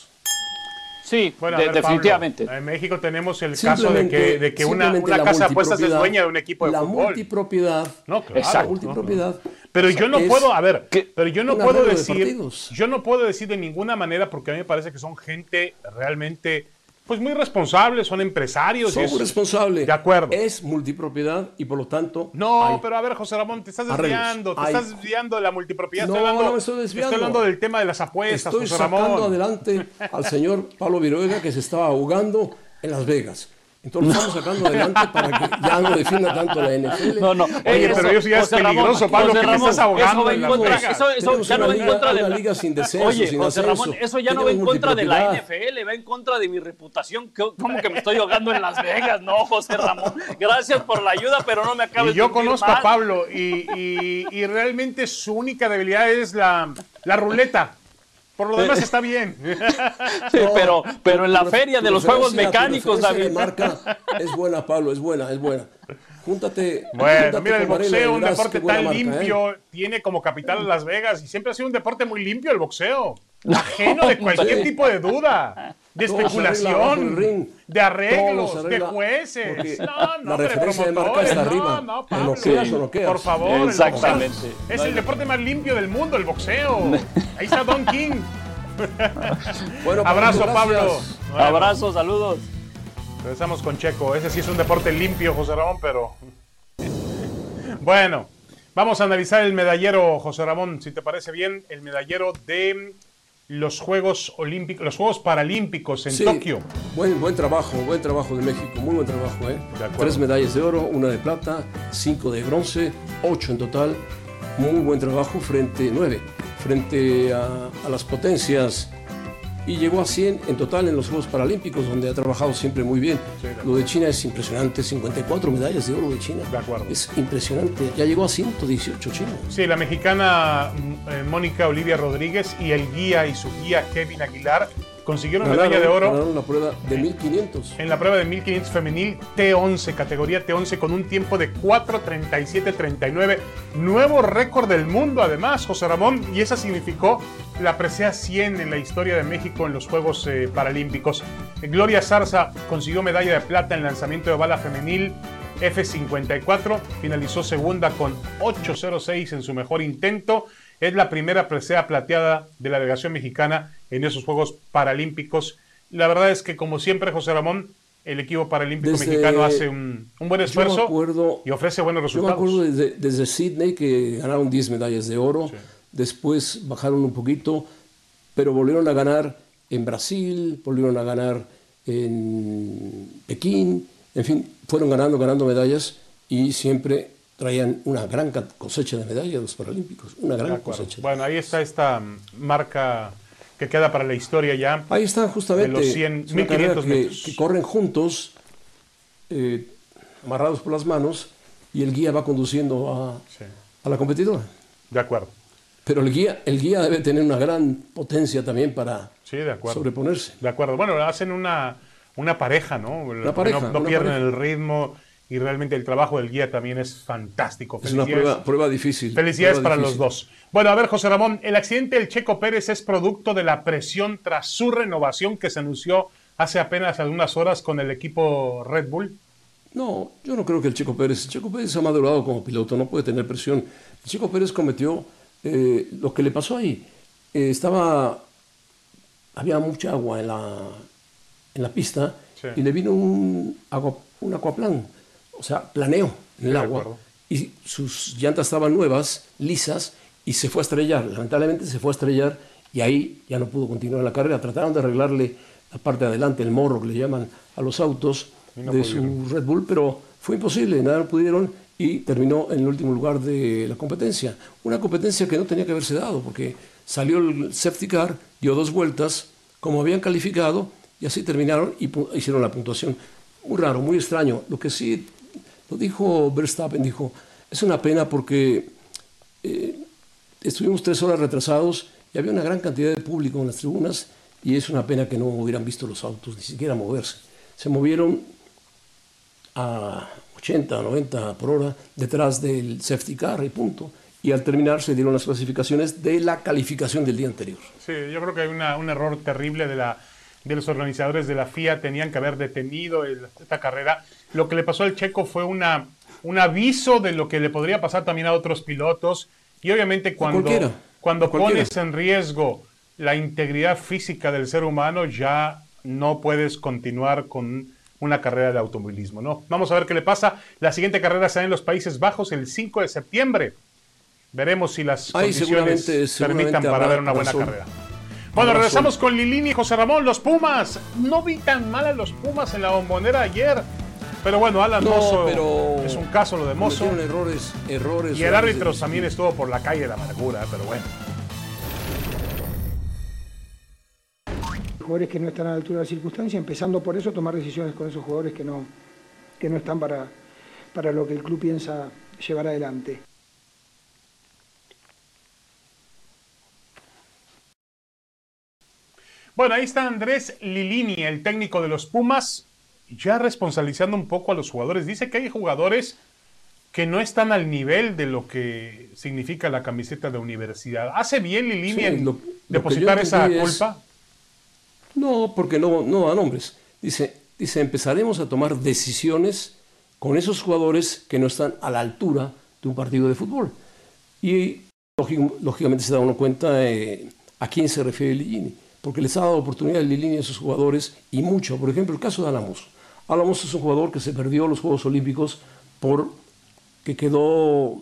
Sí, bueno, de, ver, definitivamente.
Pablo, en México tenemos el caso de que, de que una, una casa de apuestas es dueña de un equipo de
la
fútbol.
La multipropiedad.
No, claro.
Exacto. La multipropiedad.
Pero yo no puedo, a ver,
que,
pero yo no puedo decir, yo no puedo decir de ninguna manera, porque a mí me parece que son gente realmente, pues muy responsable, son empresarios.
Son muy responsables.
De acuerdo.
Es multipropiedad y por lo tanto.
No, hay, pero a ver, José Ramón, te estás desviando, te hay, estás desviando de la multipropiedad.
No,
estoy hablando,
no me estoy desviando.
Estoy hablando del tema de las apuestas,
estoy
José Ramón.
Estoy sacando adelante al señor Pablo Viruega, que se estaba ahogando en Las Vegas. Entonces lo estamos sacando adelante para que ya no defienda tanto la N F L.
No, no.
Oye, eso, pero eso ya José es peligroso, Ramón, Pablo, José que Ramón, me estás ahogando en Las Vegas.
Eso, eso ya no va en contra de la
liga sin descenso,
Oye,
sin
José
ascenso.
Ramón, eso ya no va en contra de la N F L, va en contra de mi reputación. ¿Cómo que me estoy ahogando en Las Vegas? No, José Ramón. Gracias por la ayuda, pero no me acabes de
Yo conozco
mal.
a Pablo y, y, y realmente su única debilidad es la, la ruleta. Por lo demás está bien.
Sí, pero, pero en la feria de los juegos mecánicos, David.
Marca es buena, Pablo, es buena, es buena. Júntate.
Bueno,
júntate
mira, el boxeo, un deporte tan
marca,
limpio, ¿eh? Tiene como capital Las Vegas y siempre ha sido un deporte muy limpio el boxeo. Ajeno de cualquier sí. tipo de duda, de
todo
especulación,
ring,
de arreglos, de jueces. No, no,
la referencia de marca está arriba.
No, no, Pablo.
No quedas o no quedas.
Por favor.
Exactamente.
Es el deporte más limpio del mundo, el boxeo. Ahí está Don King.
Bueno,
abrazo, Pablo.
Bueno. Abrazo, saludos.
Regresamos con Checo. Ese sí es un deporte limpio, José Ramón, pero... Bueno, vamos a analizar el medallero, José Ramón, si te parece bien, el medallero de los Juegos Olímpicos, los Juegos Paralímpicos en
sí,
Tokio.
Buen, buen trabajo, buen trabajo de México, muy buen trabajo, ¿eh? Tres medallas de oro, una de plata, cinco de bronce, ocho en total. Muy buen trabajo frente, nueve, frente a, a las potencias. Y llegó a cien en total en los Juegos Paralímpicos, donde ha trabajado siempre muy bien. Sí, de Lo de China es impresionante, cincuenta y cuatro medallas de oro de China.
De acuerdo.
Es impresionante, ya llegó a ciento dieciocho China.
Sí, la mexicana eh, Mónica Olivia Rodríguez y el guía y su guía Kevin Aguilar consiguieron
ganaron,
medalla de oro.
Ganaron la prueba de mil quinientos.
En la prueba de mil quinientos femenil T once, categoría T once, con un tiempo de cuatro treinta y siete treinta y nueve. Nuevo récord del mundo, además, José Ramón, y esa significó la presea cien en la historia de México en los Juegos eh, Paralímpicos. Gloria Zarza consiguió medalla de plata en lanzamiento de bala femenil F cincuenta y cuatro. Finalizó segunda con ocho cero seis en su mejor intento. Es la primera presea plateada de la delegación mexicana en esos Juegos Paralímpicos. La verdad es que, como siempre, José Ramón, el equipo paralímpico desde, mexicano hace un, un buen esfuerzo
acuerdo,
y ofrece buenos resultados.
Yo me acuerdo desde, desde Sydney que ganaron diez medallas de oro, sí. Después bajaron un poquito, pero volvieron a ganar en Brasil, volvieron a ganar en Pekín, en fin, fueron ganando, ganando medallas y siempre traían una gran cosecha de medallas los paralímpicos, una gran cosecha.
Bueno, ahí está esta marca que queda para la historia ya.
Ahí están justamente
de los cien, mil quinientos
que,
metros.
que corren juntos, eh, amarrados por las manos, y el guía va conduciendo a, sí. a la competidora.
De acuerdo.
Pero el guía, el guía debe tener una gran potencia también para
sí, de acuerdo.
sobreponerse.
De acuerdo. Bueno, hacen una, una pareja, ¿no?
Una pareja,
no no
una
pierden
pareja.
el ritmo. Y realmente el trabajo del guía también es fantástico.
Es una prueba, prueba difícil.
Felicidades
prueba
para
difícil.
los dos. Bueno, a ver, José Ramón, el accidente del Checo Pérez es producto de la presión tras su renovación que se anunció hace apenas algunas horas con el equipo Red Bull.
No, yo no creo que el Checo Pérez, el Checo Pérez ha madurado como piloto, no puede tener presión. El Checo Pérez cometió eh, lo que le pasó ahí. Eh, estaba, había mucha agua en la, en la pista sí. y le vino un, agua, un aquaplán, o sea, planeó en el sí, agua y sus llantas estaban nuevas, lisas y se fue a estrellar. Lamentablemente se fue a estrellar y ahí ya no pudo continuar la carrera. Trataron de arreglarle la parte de adelante, el morro que le llaman a los autos no de pudieron. su Red Bull, pero fue imposible, nada no pudieron y terminó en el último lugar de la competencia. Una competencia que no tenía que haberse dado porque salió el safety car, dio dos vueltas como habían calificado y así terminaron y hicieron la puntuación. Muy raro, muy extraño. Lo que sí lo dijo Verstappen, dijo, es una pena porque eh, estuvimos tres horas retrasados y había una gran cantidad de público en las tribunas y es una pena que no hubieran visto los autos ni siquiera moverse. Se movieron a ochenta, noventa por hora detrás del safety car y punto. Y al terminar se dieron las clasificaciones de la calificación del día anterior.
Sí, yo creo que hay una, un error terrible de, la, de los organizadores de la F I A. Tenían que haber detenido el, esta carrera. Lo que le pasó al Checo fue una, un aviso de lo que le podría pasar también a otros pilotos. Y obviamente cuando, cuando pones en riesgo la integridad física del ser humano, ya no puedes continuar con una carrera de automovilismo, ¿no? Vamos a ver qué le pasa. La siguiente carrera será en los Países Bajos el cinco de septiembre. Veremos si las Ay, condiciones seguramente, seguramente permitan para ver una buena razón. carrera. Bueno, Habrá regresamos razón. con Lilini y José Ramón. Los Pumas. No vi tan mal a los Pumas en la Bombonera ayer. Pero bueno, Alan no, Mozo pero es un caso lo de Mozo.
errores, errores.
Y el árbitro de... también estuvo por la calle de la amargura, pero bueno.
Jugadores que no están a la altura de la circunstancia, empezando por eso, tomar decisiones con esos jugadores que no, que no están para, para lo que el club piensa llevar adelante.
Bueno, ahí está Andrés Lilini, el técnico de los Pumas, ya responsabilizando un poco a los jugadores. Dice que hay jugadores que no están al nivel de lo que significa la camiseta de universidad. ¿Hace bien Lilini sí, en lo, depositar lo esa culpa? Es...
No, porque no, no da nombres. Dice, dice, empezaremos a tomar decisiones con esos jugadores que no están a la altura de un partido de fútbol. Y lógicamente se da uno cuenta eh, a quién se refiere Lilini, porque les ha dado oportunidad a Lilini a esos jugadores y mucho. Por ejemplo, el caso de Alan Mozo. Alan Mozo es un jugador que se perdió los Juegos Olímpicos porque quedó,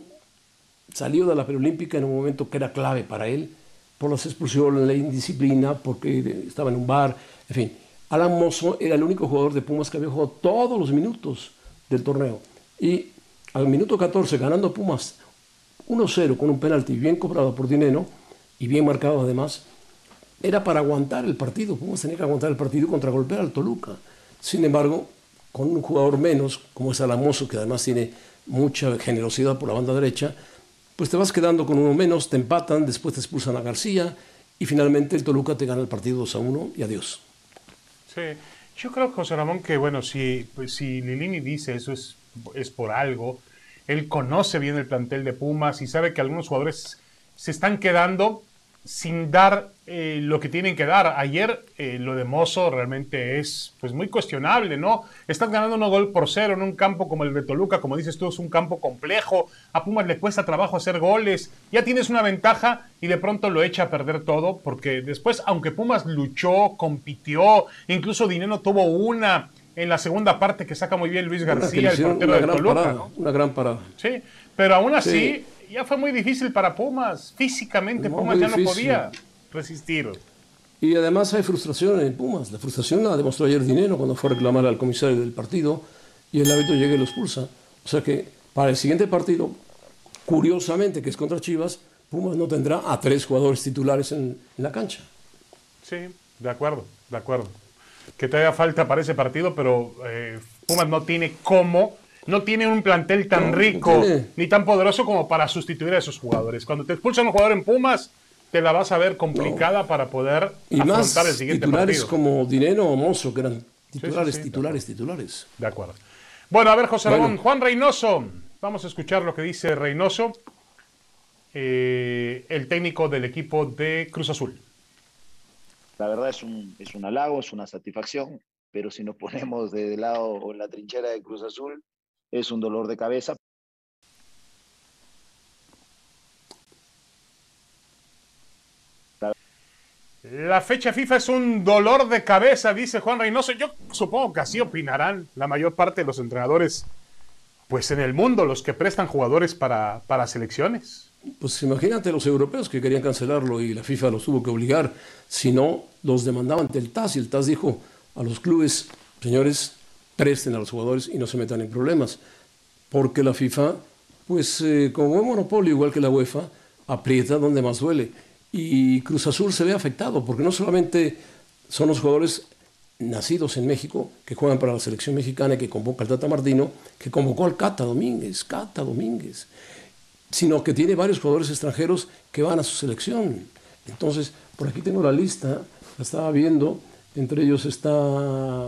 salió de la preolímpica en un momento que era clave para él, por las expulsiones, la indisciplina, porque estaba en un bar, en fin. Alan Mozo era el único jugador de Pumas que había jugado todos los minutos del torneo. Y al minuto catorce, ganando Pumas uno cero con un penalti bien cobrado por Dineno y bien marcado además, era para aguantar el partido. Pumas tenía que aguantar el partido contra golpear al Toluca. Sin embargo, con un jugador menos, como es Alan Mozo, que además tiene mucha generosidad por la banda derecha, pues te vas quedando con uno menos, te empatan, después te expulsan a García y finalmente el Toluca te gana el partido dos a uno y adiós.
Sí, yo creo, José Ramón, que bueno, si, pues, si Lilini dice eso es, es por algo. Él conoce bien el plantel de Pumas y sabe que algunos jugadores se están quedando sin dar eh, lo que tienen que dar. Ayer eh, lo de Mozo realmente es pues muy cuestionable, ¿no? Estás ganando uno gol por cero en un campo como el de Toluca, como dices tú, es un campo complejo. A Pumas le cuesta trabajo hacer goles. Ya tienes una ventaja y de pronto lo echa a perder todo, porque después, aunque Pumas luchó, compitió, incluso Dineno tuvo una en la segunda parte que saca muy bien Luis García, el portero de Toluca,
parada,
¿no?
Una gran parada.
Sí, pero aún así...
Sí.
Ya fue muy difícil para Pumas. Físicamente no, Pumas ya difícil. no podía resistir.
Y además hay frustración en Pumas. La frustración la demostró ayer Dineno cuando fue a reclamar al comisario del partido y el árbitro llega y lo expulsa. O sea que para el siguiente partido, curiosamente, que es contra Chivas, Pumas no tendrá a tres jugadores titulares en, en la cancha.
Sí, de acuerdo, de acuerdo. Que todavía falta para ese partido, pero eh, Pumas no tiene cómo... No tiene un plantel tan no, rico no ni tan poderoso como para sustituir a esos jugadores. Cuando te expulsan un jugador en Pumas, te la vas a ver complicada no. para poder
y
afrontar
más
el siguiente
titulares
partido.
Como Dineno o Mozo, que eran titulares, sí, sí, sí, titulares,
de
titulares.
De acuerdo. Bueno, a ver, José Ramón,
bueno.
Juan Reynoso. Vamos a escuchar lo que dice Reynoso, eh, el técnico del equipo de Cruz Azul.
La verdad es un, es un halago, es una satisfacción. pero si nos ponemos de lado o en la trinchera de Cruz Azul, es un dolor de cabeza.
La fecha FIFA es un dolor de cabeza, dice Juan Reynoso. Yo supongo que así opinarán la mayor parte de los entrenadores, pues en el mundo, los que prestan jugadores para, para selecciones.
Pues imagínate los europeos que querían cancelarlo y la FIFA los tuvo que obligar, si no, los demandaban ante el T A S y el T A S dijo a los clubes, señores, presten a los jugadores y no se metan en problemas, porque la FIFA, pues eh, como un monopolio igual que la UEFA, aprieta donde más duele. Y Cruz Azul se ve afectado, porque no solamente son los jugadores nacidos en México que juegan para la selección mexicana y que convoca al Tata Martino, que convocó al Cata Domínguez, Cata Domínguez, sino que tiene varios jugadores extranjeros que van a su selección. Entonces, por aquí tengo la lista, la estaba viendo, entre ellos está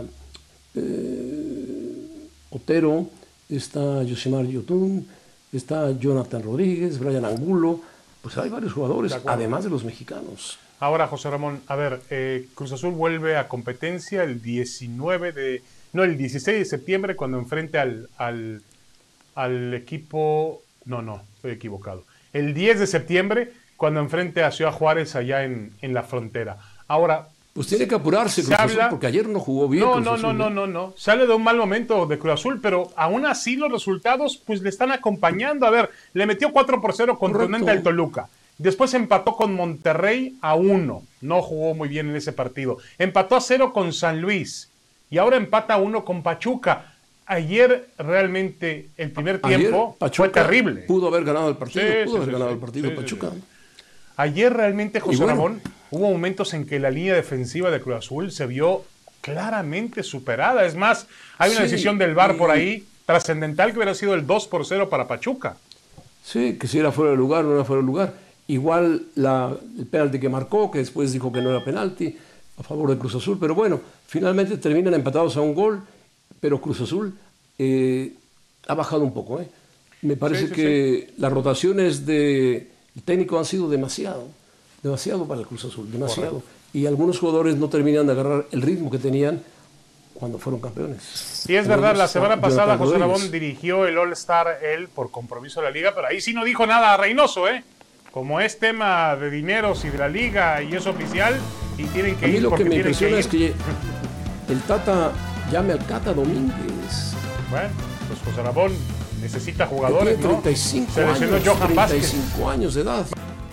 eh, Otero, está Yosimar Yotun, está Jonathan Rodríguez, Brian Angulo. Pues hay varios jugadores, de además de los mexicanos.
Ahora, José Ramón, a ver, eh, Cruz Azul vuelve a competencia el diecinueve de... No, el dieciséis de septiembre cuando enfrente al, al, al equipo... No, no, estoy equivocado. El diez de septiembre cuando enfrente a Ciudad Juárez allá en, en la frontera. Ahora...
Pues tiene que apurarse Cruz Azul
habla,
porque ayer no jugó bien.
No,
Cruz
no,
Azul,
no, no, no, no. Sale de un mal momento de Cruz Azul, pero aún así los resultados pues le están acompañando. A ver, le metió cuatro por cero contundente al Toluca. Después empató con Monterrey a uno. No jugó muy bien en ese partido. Empató a cero con San Luis. Y ahora empata a uno con Pachuca. Ayer realmente el primer tiempo
Ayer,
fue terrible.
Pudo haber ganado el partido.
Sí,
pudo
sí,
haber
sí,
ganado
sí,
el partido
sí,
Pachuca.
Sí, sí. Ayer realmente, José
bueno,
Ramón, hubo momentos en que la línea defensiva de Cruz Azul se vio claramente superada. Es más, hay una sí, decisión del V A R y... por ahí trascendental que hubiera sido el dos por cero para Pachuca.
Sí, que si era fuera de lugar, no era fuera de lugar. Igual la, el penalti que marcó, que después dijo que no era penalti, a favor de Cruz Azul. Pero bueno, finalmente terminan empatados a un gol, pero Cruz Azul eh, ha bajado un poco. ¿eh? Me parece sí, sí, que sí. las rotaciones de... El técnico ha sido demasiado, demasiado para el Cruz Azul, demasiado. Correcto. Y algunos jugadores no terminan de agarrar el ritmo que tenían cuando fueron campeones.
Y es verdad, la semana pasada José Ramón dirigió el All-Star él por compromiso de la Liga, pero ahí sí no dijo nada a Reynoso, ¿eh? Como es tema de dineros y de la Liga y es oficial y tienen que
ir. A mí lo que me impresiona
que
es que el Tata llame al Cata Domínguez.
Bueno, pues José Ramón necesita jugadores,
tiene treinta y cinco
¿no?
años,
Johan
treinta y cinco años de edad.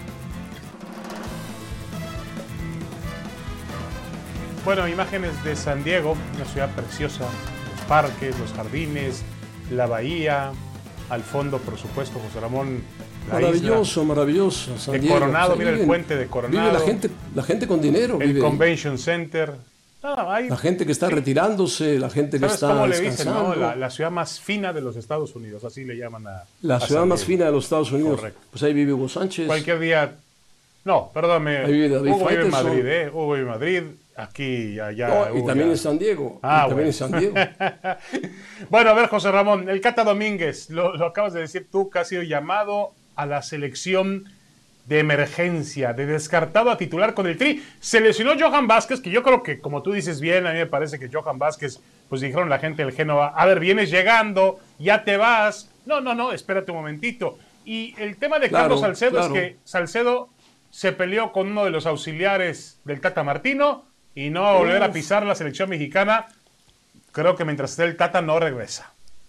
Bueno, imágenes de San Diego, una ciudad preciosa, los parques, los jardines, la bahía, al fondo, por supuesto, José Ramón, la
maravilloso,
isla.
maravilloso, San
de
Diego.
Coronado,
o sea,
mira
viven,
el puente de Coronado.
Vive la gente, la gente con dinero.
El
vive.
Convention Center. Ah, hay,
la gente que está sí. retirándose, la gente que está
cómo le
descansando.
dicen, no? la, la ciudad más fina de los Estados Unidos, así le llaman a
La
a
ciudad más fina de los Estados Unidos.
Correcto.
Pues ahí vive Hugo Sánchez.
Cualquier día... No, perdóname.
Ahí vive David
Hugo vive en
Faitelson.
Madrid, ¿eh? Hugo vive en Madrid, aquí, allá.
No, y
Hugo
también
ya.
en San Diego.
Ah,
y también
bueno.
en San Diego.
Bueno, a ver, José Ramón, el Cata Domínguez, lo, lo acabas de decir tú, que ha sido llamado a la selección de emergencia, de descartado a titular con el Tri. Se lesionó Johan Vázquez, que yo creo que, como tú dices bien, a mí me parece que Johan Vázquez, pues dijeron la gente del Génova, a ver, vienes llegando, ya te vas. No, no, no, espérate un momentito. Y el tema de
Claro,
Carlos Salcedo
claro.
es que Salcedo se peleó con uno de los auxiliares del Tata Martino y no va a volver
Uf.
a pisar la selección mexicana. Creo que mientras esté el Tata no regresa.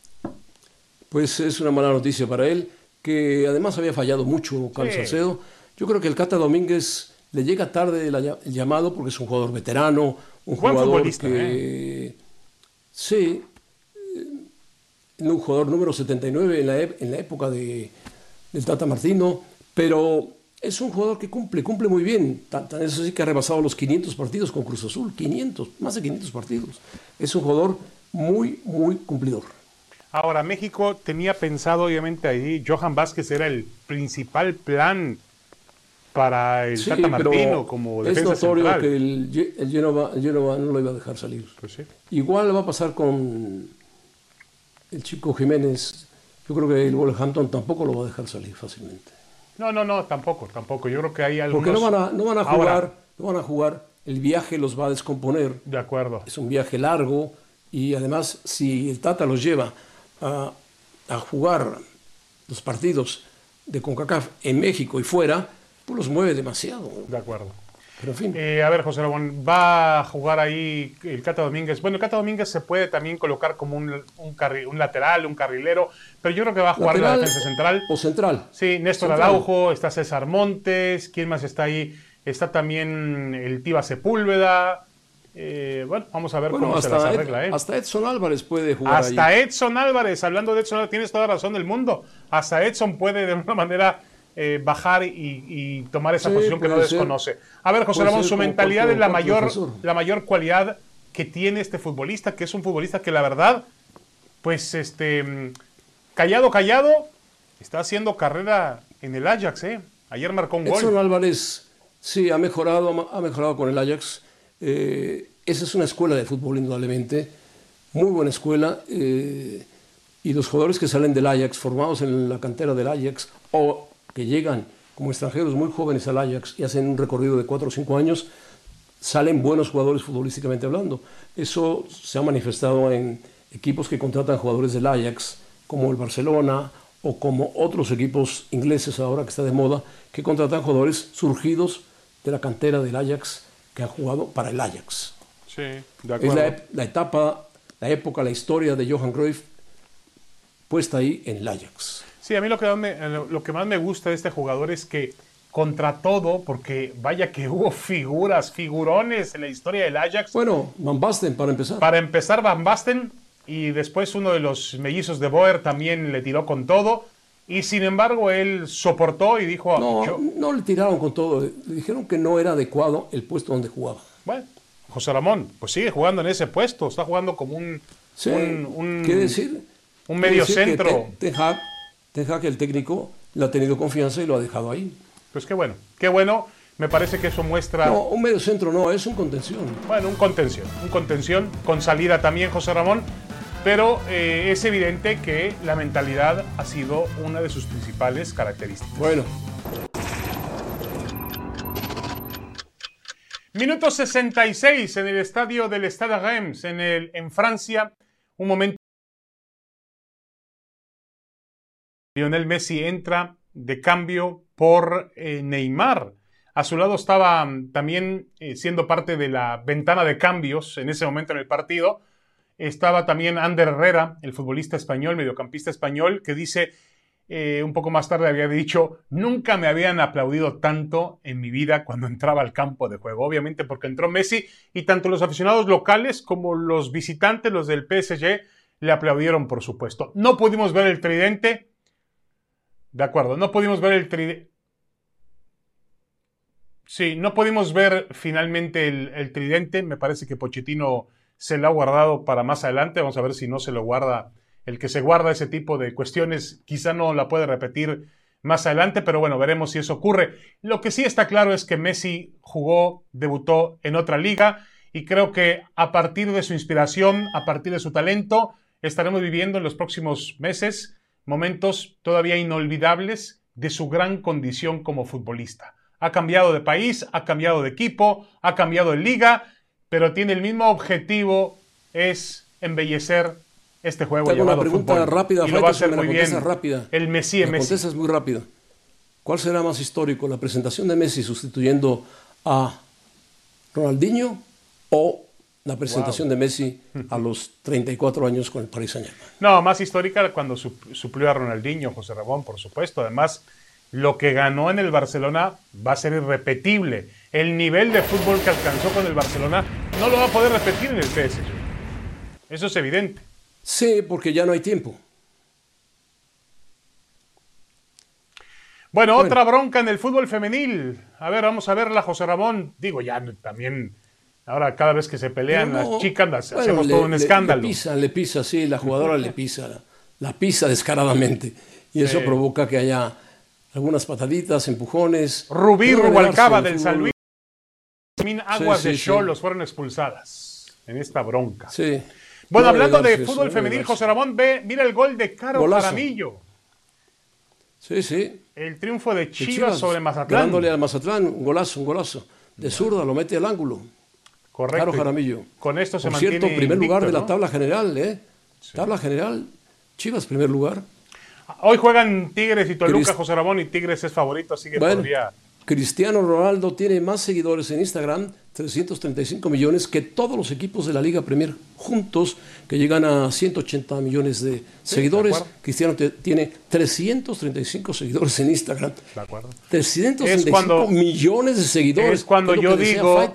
Pues es una mala noticia para él, que además había fallado mucho Carlos
Sí.
Salcedo. Yo creo que el Cata Domínguez le llega tarde el, el llamado porque es un jugador veterano, un
Buen
jugador
futbolista,
que...
¿eh?
Sí, eh, un jugador número setenta y nueve en la, ep- en la época de, del Tata Martino, pero es un jugador que cumple, cumple muy bien. Tan, tan eso sí que ha rebasado los quinientos partidos con Cruz Azul, quinientos, más de quinientos partidos. Es un jugador muy, muy cumplidor.
Ahora, México tenía pensado, obviamente, ahí, Johan Vázquez era el principal plan para el
Sí,
Tata
pero
Martino como
es
defensa
notorio
central.
que el, Ge- el, Genova, el Genova no lo iba a dejar salir.
Pues sí.
Igual va a pasar con el chico Jiménez. Yo creo que el Wolverhampton tampoco lo va a dejar salir fácilmente.
No, no, no, tampoco, tampoco. Yo creo que hay algunos...
Porque no van a, no van a jugar,
Ahora,
no van a jugar el viaje los va a descomponer.
De acuerdo.
Es un viaje largo y además si el Tata los lleva a, a jugar los partidos de CONCACAF en México y fuera, pues los mueve demasiado.
De acuerdo.
Pero en fin.
Eh, a ver, José Ramón, va a jugar ahí el Cata Domínguez. Bueno, el Cata Domínguez se puede también colocar como un, un, carri, un lateral, un carrilero, pero yo creo que va a jugar
¿Lateral
la defensa central.
O central.
Sí, Néstor
Central.
Araujo, está César Montes, ¿quién más está ahí? Está también el Tiva Sepúlveda. Eh, bueno, vamos a ver
Bueno,
cómo se las
Ed,
arregla. ¿eh?
hasta Edson Álvarez puede jugar
Hasta
ahí.
Edson Álvarez, hablando de Edson Álvarez, tienes toda la razón del mundo. Hasta Edson puede de alguna manera eh, bajar y, y tomar esa
Sí,
posición que no
puede ser.
desconoce. A ver, José
Puede
Ramón,
ser
su
como
mentalidad
cuarto-
es la
cuarto
mayor,
defensor.
la mayor cualidad que tiene este futbolista, que es un futbolista que la verdad, pues este, mm, callado, callado, está haciendo carrera en el Ajax, ¿eh? Ayer marcó un
Edson
gol.
Álvarez sí ha mejorado, ha mejorado con el Ajax. Eh, esa es una escuela de fútbol, indudablemente. Muy buena escuela. Eh, y los jugadores que salen del Ajax, formados en la cantera del Ajax, o que llegan como extranjeros muy jóvenes al Ajax y hacen un recorrido de cuatro o cinco años, salen buenos jugadores futbolísticamente hablando. Eso se ha manifestado en equipos que contratan jugadores del Ajax, como el Barcelona, o como otros equipos ingleses ahora que está de moda, que contratan jugadores surgidos de la cantera del Ajax, que han jugado para el Ajax.
Sí, de
Es
acuerdo.
la, ep- la etapa, la época, la historia de Johan Cruyff puesta ahí en el Ajax.
Sí, a mí lo que, más me, lo que más me gusta de este jugador es que contra todo, porque vaya que hubo figuras, figurones en la historia del Ajax.
Bueno, Van Basten para empezar.
Para empezar, Van Basten, y después uno de los mellizos de Boer también le tiró con todo, y sin embargo él soportó y dijo,
No,
yo-
no le tiraron con todo. Le dijeron que no era adecuado el puesto donde jugaba.
bueno, José Ramón, pues sigue jugando en ese puesto, está jugando como un,
Sí,
un, un-
quiere decir,
un
quiere
medio
decir que
centro.
Ten- Ten Hag, Ten Hag, el técnico, le ha tenido confianza y lo ha dejado ahí.
Pues qué bueno, qué bueno, me parece que eso muestra,
No, un medio centro no, es un contención.
bueno, un contención, un contención con salida también, José Ramón, pero eh, es evidente que la mentalidad ha sido una de sus principales características.
Bueno,
Minuto sesenta y seis en el estadio del Stade Reims, en, el, en Francia. Un momento. Lionel Messi entra de cambio por eh, Neymar. A su lado estaba mm, también eh, siendo parte de la ventana de cambios en ese momento en el partido. Estaba también Ander Herrera, el futbolista español, mediocampista español, que dice, eh, un poco más tarde había dicho, nunca me habían aplaudido tanto en mi vida cuando entraba al campo de juego. Obviamente porque entró Messi y tanto los aficionados locales como los visitantes, los del P S G, le aplaudieron, por supuesto. No pudimos ver el tridente. De acuerdo, no pudimos ver el tridente. Sí, no pudimos ver finalmente el, el tridente. Me parece que Pochettino se lo ha guardado para más adelante. Vamos a ver si no se lo guarda. El que se guarda ese tipo de cuestiones quizá no la puede repetir más adelante, pero bueno, veremos si eso ocurre. Lo que sí está claro es que Messi jugó, debutó en otra liga y creo que a partir de su inspiración, a partir de su talento, estaremos viviendo en los próximos meses momentos todavía inolvidables de su gran condición como futbolista. Ha cambiado de país, ha cambiado de equipo, ha cambiado de liga, pero tiene el mismo objetivo, es embellecer este juego
tengo
llamado
una pregunta
fútbol.
rápida,
Y lo va a
Faitelson,
hacer
me la
muy bien.
contestas rápida.
El Messi de
Me
Messi.
contestas muy rápido. ¿Cuál será más histórico, la presentación de Messi sustituyendo a Ronaldinho o la presentación de Messi a los treinta y cuatro años con el Paris Saint-Germain?
No, más histórica cuando sup- suplió a Ronaldinho, José Ramón, por supuesto. Además, lo que ganó en el Barcelona va a ser irrepetible. El nivel de fútbol que alcanzó con el Barcelona no lo va a poder repetir en el P S G. Eso es evidente.
Sí, porque ya no hay tiempo.
Bueno,
Bueno.
otra bronca en el fútbol femenil. A ver, vamos a verla, José Ramón. Digo, ya también, ahora cada vez que se pelean
Pero no,
las chicas, las-
bueno,
hacemos
le-
todo un
le-
escándalo.
Le pisa, le pisa, sí, la jugadora le pisa, la, la pisa descaradamente. Y eso
Sí.
provoca que haya algunas pataditas, empujones.
Rubí
Debe
Rubalcaba
revelarse el
del San
fútbol.
Luis. Yasmín Aguas
sí,
de
sí.
Xolos fueron expulsadas en esta bronca.
Sí.
Bueno,
Debe
hablando de
revelarse eso,
fútbol
debe
femenil,
revelarse.
José Ramón, ve, mira el gol de Caro
Golazo.
Jaramillo.
Sí, sí.
El triunfo de
De
Chivas, sobre Mazatlán.
Ganándole al Mazatlán, un golazo, un golazo. de zurda, lo mete al ángulo.
Correcto.
Claro, Jaramillo.
Con esto se
Por
mantiene
cierto, primer
invicto,
lugar de
¿no?
la tabla general, ¿eh? Sí. Tabla general, Chivas primer lugar.
Hoy juegan Tigres y Toluca,
Crist...
José Ramón, y Tigres es favorito, así que
bueno,
podría...
Cristiano Ronaldo tiene más seguidores en Instagram, trescientos treinta y cinco millones, que todos los equipos de la Liga Premier juntos, que llegan a ciento ochenta millones de sí, seguidores. De Cristiano te, tiene trescientos treinta y cinco seguidores en Instagram.
De acuerdo.
trescientos treinta y cinco cuando, millones de seguidores.
Es cuando yo digo...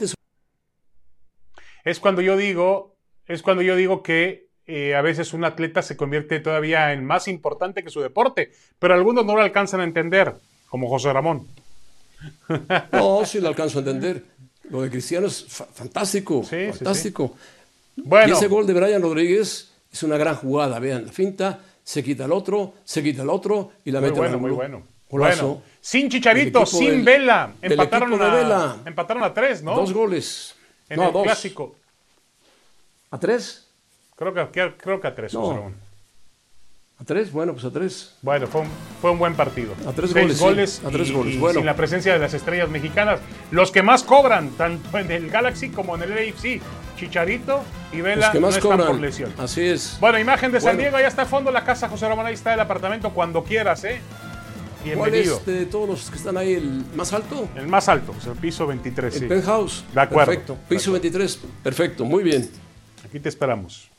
Es cuando yo digo... Es cuando yo digo que eh, a veces un atleta se convierte todavía en más importante que su deporte, pero algunos no lo alcanzan a entender, como José Ramón.
No, sí lo alcanzo a entender. Lo de Cristiano es fa fantástico, sí, fantástico.
Sí, sí. Bueno.
Y ese gol de Brian Rodríguez es una gran jugada. Vean, la finta, se quita el otro, se quita el otro y la
muy
mete
bueno,
al ángulo.
Muy bueno,
Golazo.
Bueno. Sin Chicharito, sin del, Vela. Empataron,
del
a,
de Vela.
empataron a tres, ¿no?
Dos goles.
En
no,
el
dos.
clásico.
¿A tres?
Creo que, creo que a tres.
No. ¿A tres? Bueno, pues a tres.
Bueno, fue un, fue un buen partido.
A tres
Seis
goles.
goles
Sí, a tres
y,
goles.
Y
bueno.
sin la presencia de las estrellas mexicanas. Los que más cobran, tanto en el Galaxy como en el A F C. Chicharito y Vela
Los que más
no están
cobran.
por lesión.
Así es.
Bueno, imagen de San
bueno.
Diego. Allá está a fondo la casa, José Ramón. Ahí está el apartamento cuando quieras, ¿eh? Bienvenido.
¿Cuál es de todos los que están ahí el más alto?
El más alto, es el piso veintitrés.
El
sí.
penthouse.
De acuerdo.
Perfecto. Piso veintitrés. Perfecto. Muy bien.
Aquí te esperamos.